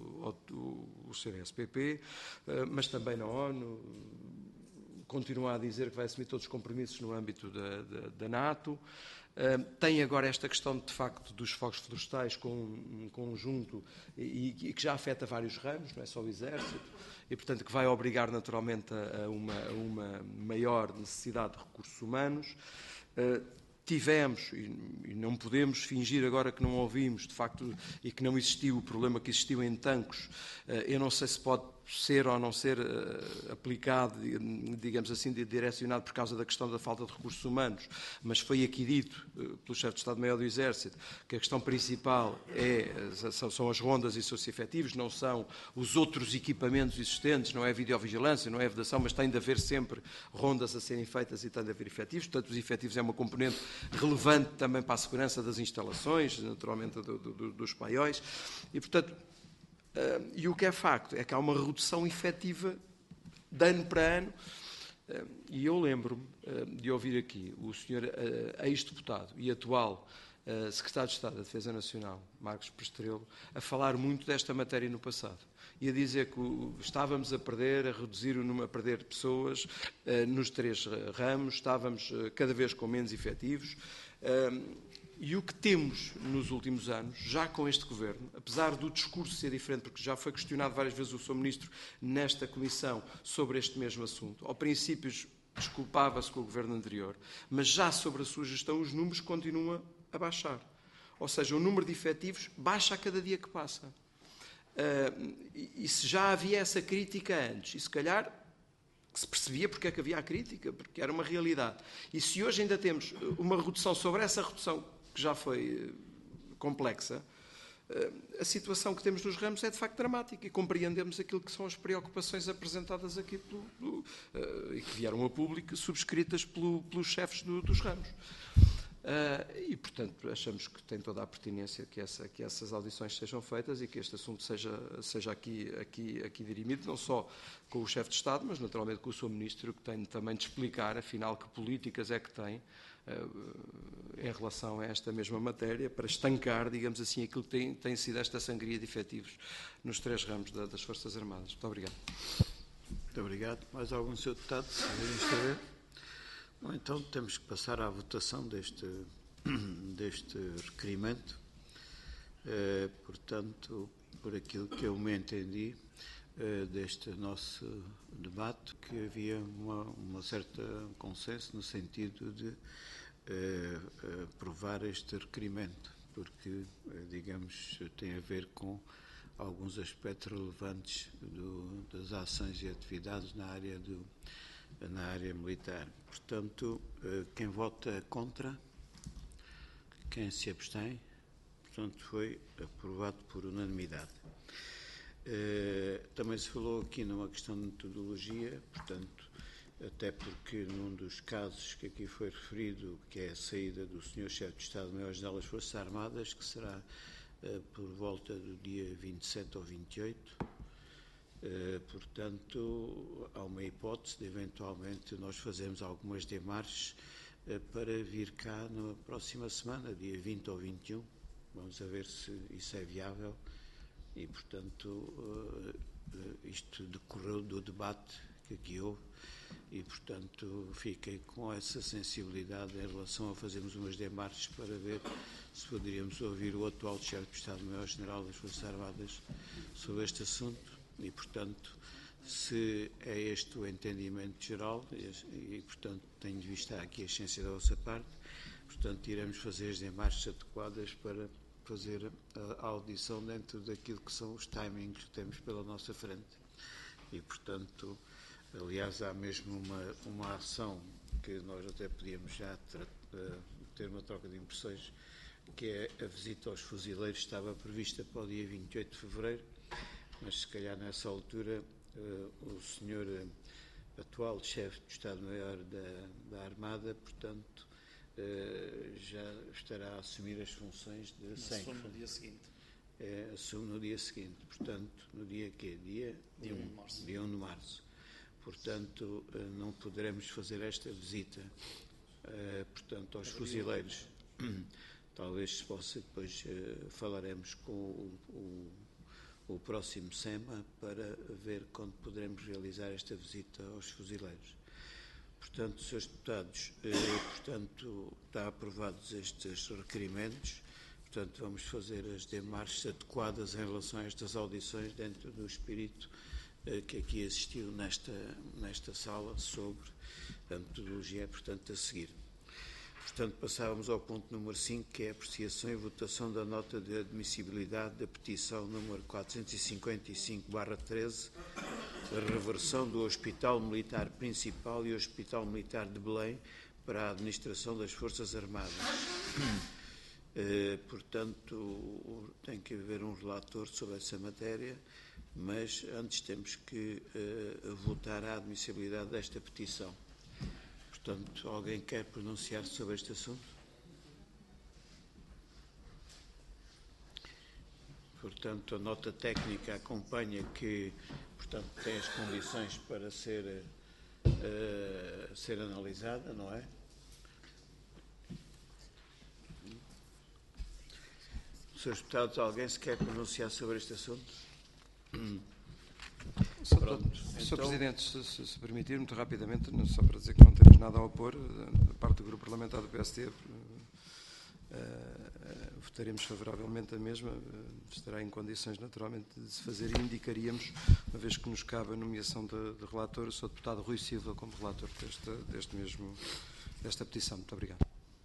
o CDS-PP, mas também na ONU. Continua a dizer que vai assumir todos os compromissos no âmbito da NATO. Tem agora esta questão, de facto, dos fogos florestais com um conjunto e que já afeta vários ramos, não é só o Exército, e, portanto, que vai obrigar naturalmente a uma maior necessidade de recursos humanos. Tivemos, e não podemos fingir agora que não ouvimos, de facto, e que não existiu o problema que existiu em Tancos. Eu não sei se pode ser ou não ser aplicado, digamos assim, direcionado por causa da questão da falta de recursos humanos, mas foi aqui dito pelo Chefe de Estado-Maior do Exército que a questão principal são as rondas e seus efetivos, não são os outros equipamentos existentes, não é videovigilância, não é vedação, mas tem de haver sempre rondas a serem feitas e tem de haver efetivos. Portanto, os efetivos é uma componente relevante também para a segurança das instalações, naturalmente dos paióis, e, portanto, e o que é facto é que há uma redução efetiva de ano para ano. E eu lembro-me de ouvir aqui o senhor ex-deputado e atual secretário de Estado da Defesa Nacional, Marcos Prestrelo, a falar muito desta matéria no passado. E a dizer que estávamos a reduzir o número, a perder pessoas nos 3 ramos, estávamos cada vez com menos efetivos. E o que temos nos últimos anos, já com este Governo, apesar do discurso ser diferente, porque já foi questionado várias vezes o Sr. Ministro nesta Comissão sobre este mesmo assunto, ao princípio desculpava-se com o Governo anterior, mas já sobre a sua gestão os números continuam a baixar. Ou seja, o número de efetivos baixa a cada dia que passa. E se já havia essa crítica antes, e se calhar que se percebia porque é que havia a crítica, porque era uma realidade. E se hoje ainda temos uma redução sobre essa redução, que já foi complexa, a situação que temos nos ramos é de facto dramática e compreendemos aquilo que são as preocupações apresentadas aqui e que vieram a público, subscritas pelos chefes dos ramos. E, portanto, achamos que tem toda a pertinência que essas audições sejam feitas e que este assunto seja aqui dirimido, não só com o chefe de Estado, mas naturalmente com o Sr. Ministro, que tem também de explicar, afinal, que políticas é que tem em relação a esta mesma matéria, para estancar, digamos assim, aquilo que tem sido esta sangria de efetivos nos 3 ramos das Forças Armadas. Muito obrigado. Muito obrigado. Mais algum Sr. Deputado? Escrever? Bom, então temos que passar à votação deste requerimento. Portanto, por aquilo que eu me entendi deste nosso debate, que havia uma certa consenso no sentido de aprovar este requerimento, porque, digamos, tem a ver com alguns aspectos relevantes das ações e atividades na área militar. Portanto, quem vota contra, quem se abstém, portanto, foi aprovado por unanimidade. Também se falou aqui numa questão de metodologia, portanto, até porque num dos casos que aqui foi referido, que é a saída do Sr. Chefe de Estado-Maior-General das Forças Armadas, que será por volta do dia 27 ou 28. Portanto, há uma hipótese de eventualmente nós fazermos algumas demarches para vir cá na próxima semana, dia 20 ou 21. Vamos a ver se isso é viável e, portanto, isto decorreu do debate que aqui houve e, portanto, fiquei com essa sensibilidade em relação a fazermos umas demarches para ver se poderíamos ouvir o atual chefe de Estado-Maior-General das Forças Armadas sobre este assunto e, portanto, se é este o entendimento geral e, portanto, tenho de vista aqui a ciência da vossa parte, portanto, iremos fazer as demarches adequadas para fazer a audição dentro daquilo que são os timings que temos pela nossa frente. E, portanto, aliás, há mesmo uma ação que nós até podíamos já ter uma troca de impressões, que é a visita aos fuzileiros, estava prevista para o dia 28 de fevereiro, mas se calhar nessa altura o senhor atual chefe de Estado-Maior da Armada, portanto, já estará a assumir as funções de assume no dia seguinte. Assume no dia seguinte, portanto, no dia quê? Dia 1 de março. Dia 1 de março. Portanto, não poderemos fazer esta visita, portanto, aos fuzileiros. Talvez se possa, depois falaremos com o próximo SEMA para ver quando poderemos realizar esta visita aos fuzileiros. Portanto, Srs. Deputados, portanto, está aprovados estes requerimentos, portanto, vamos fazer as demarches adequadas em relação a estas audições dentro do espírito que aqui existiu nesta sala sobre a metodologia, portanto, a seguir. Portanto, passávamos ao ponto número 5, que é a apreciação e votação da nota de admissibilidade da petição número 455/13, a reversão do Hospital Militar Principal e o Hospital Militar de Belém para a administração das Forças Armadas. Portanto, tem que haver um relator sobre essa matéria, mas antes temos que votar a admissibilidade desta petição. Portanto, alguém quer pronunciar-se sobre este assunto? Portanto, a nota técnica acompanha que, portanto, tem as condições para ser analisada, não é? Srs. Deputados, alguém se quer pronunciar sobre este assunto? Sr. Presidente, se permitir, muito rapidamente, só para dizer que não temos nada a opor, da parte do Grupo Parlamentar do PSD, votaremos favoravelmente a mesma, estará em condições naturalmente de se fazer e indicaríamos, uma vez que nos cabe a nomeação de relator, o Sr. Deputado Rui Silva como relator desta petição. Muito obrigado.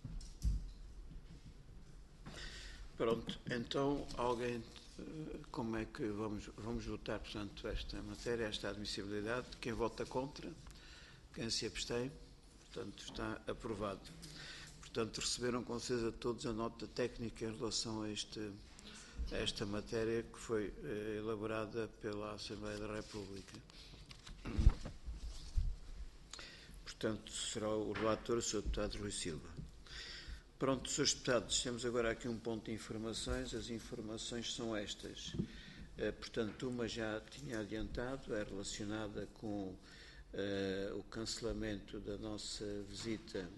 Pronto, então alguém, como é que vamos votar, portanto, esta matéria, esta admissibilidade? Quem vota contra? Quem se abstém? Portanto, está aprovado. Portanto, receberam com certeza todos a nota técnica em relação a esta matéria que foi elaborada pela Assembleia da República. Portanto, será o relator, o Sr. Deputado Rui Silva. Pronto, Srs. Deputados, temos agora aqui um ponto de informações. As informações são estas. Portanto, uma já tinha adiantado, é relacionada com o cancelamento da nossa visita,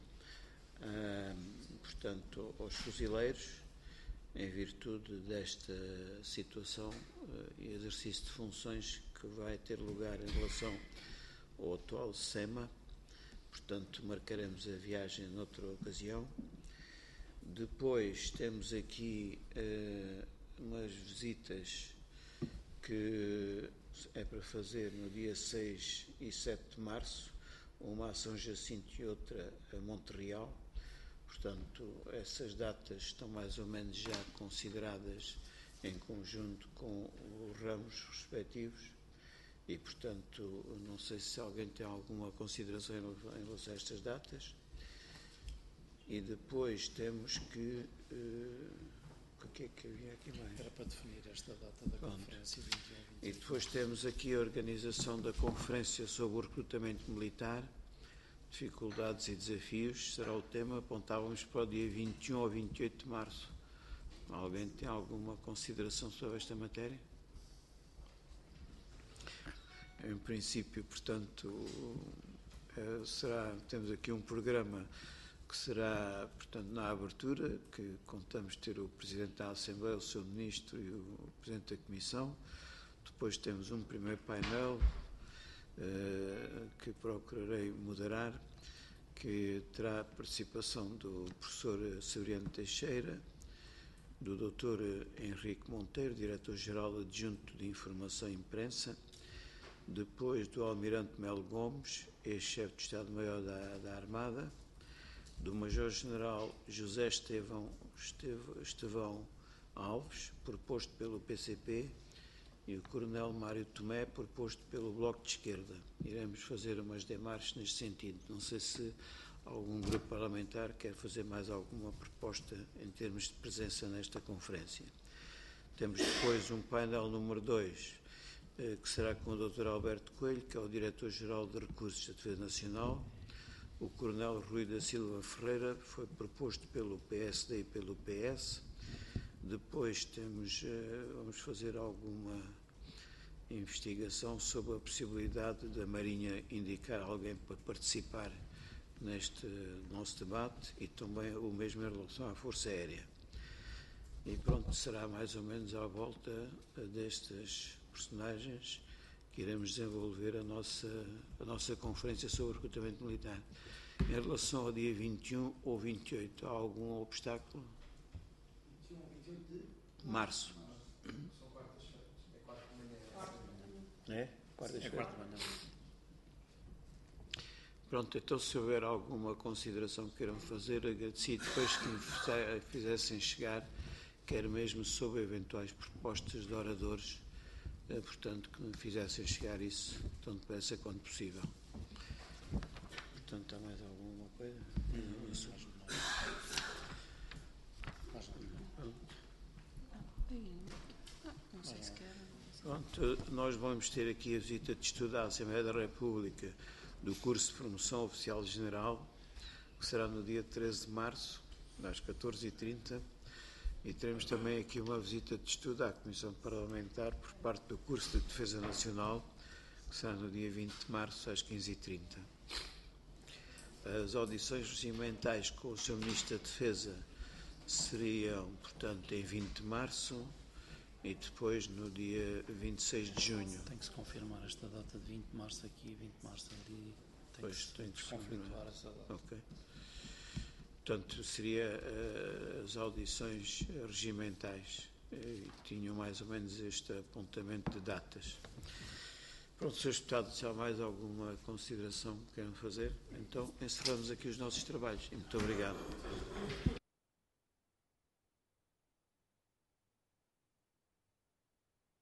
portanto, aos fuzileiros, em virtude desta situação e exercício de funções que vai ter lugar em relação ao atual SEMA. Portanto, marcaremos a viagem noutra ocasião. Depois temos aqui umas visitas que é para fazer no dia 6 e 7 de março, uma a São Jacinto e outra a Montreal. Portanto, essas datas estão mais ou menos já consideradas em conjunto com os ramos respectivos e, portanto, não sei se alguém tem alguma consideração em relação a estas datas. E depois temos que... o que é que havia aqui mais? Era para definir esta data da conferência 21 e depois temos aqui a organização da conferência sobre o recrutamento militar, dificuldades e desafios, será o tema, apontávamos para o dia 21 ou 28 de março. Alguém tem alguma consideração sobre esta matéria? Em princípio, portanto, temos aqui um programa que será, portanto, na abertura, que contamos ter o Presidente da Assembleia, o Sr. Ministro e o Presidente da Comissão. Depois temos um primeiro painel que procurarei moderar, que terá a participação do professor Severiano Teixeira, do Dr. Henrique Monteiro, Diretor-Geral Adjunto de Informação e Imprensa, depois do Almirante Melo Gomes, ex-chefe de Estado-Maior da Armada, do Major-General José Estevão Alves, proposto pelo PCP, e o Coronel Mário Tomé, proposto pelo Bloco de Esquerda. Iremos fazer umas demarches neste sentido. Não sei se algum grupo parlamentar quer fazer mais alguma proposta em termos de presença nesta conferência. Temos depois um painel número 2, que será com o Dr. Alberto Coelho, que é o Diretor-Geral de Recursos da Defesa Nacional. O Coronel Rui da Silva Ferreira foi proposto pelo PSD e pelo PS. Depois vamos fazer alguma investigação sobre a possibilidade da Marinha indicar alguém para participar neste nosso debate e também o mesmo em relação à Força Aérea. E pronto, será mais ou menos à volta destes personagens que iremos desenvolver a nossa conferência sobre o recrutamento militar. Em relação ao dia 21 ou 28, há algum obstáculo? 21 ou 28 de março. São quartas-feiras. É quarta de manhã. É? Quartas-feiras. É quarta de manhã. Pronto, então se houver alguma consideração que queiram fazer, agradeci depois que me fizessem chegar, quer mesmo sobre eventuais propostas de oradores, portanto, que me fizessem chegar isso tão depressa quanto possível. Portanto, há mais alguma coisa? Não sei se quer. Pronto, nós vamos ter aqui a visita de estudo à Assembleia da República do curso de Formação Oficial General, que será no dia 13 de março, às 14h30, e teremos também aqui uma visita de estudo à Comissão Parlamentar por parte do curso de Defesa Nacional, que será no dia 20 de março, às 15h30. As audições regimentais com o Sr. Ministro da Defesa seriam, portanto, em 20 de março e depois no dia 26 de junho. Tem que se confirmar esta data de 20 de março aqui e 20 de março ali. Tem que se confirmar essa data. Ok. Portanto, seria as audições regimentais e tinham mais ou menos este apontamento de datas. Pronto, Sr. Deputado, se há mais alguma consideração que queiram fazer, então encerramos aqui os nossos trabalhos. E muito obrigado.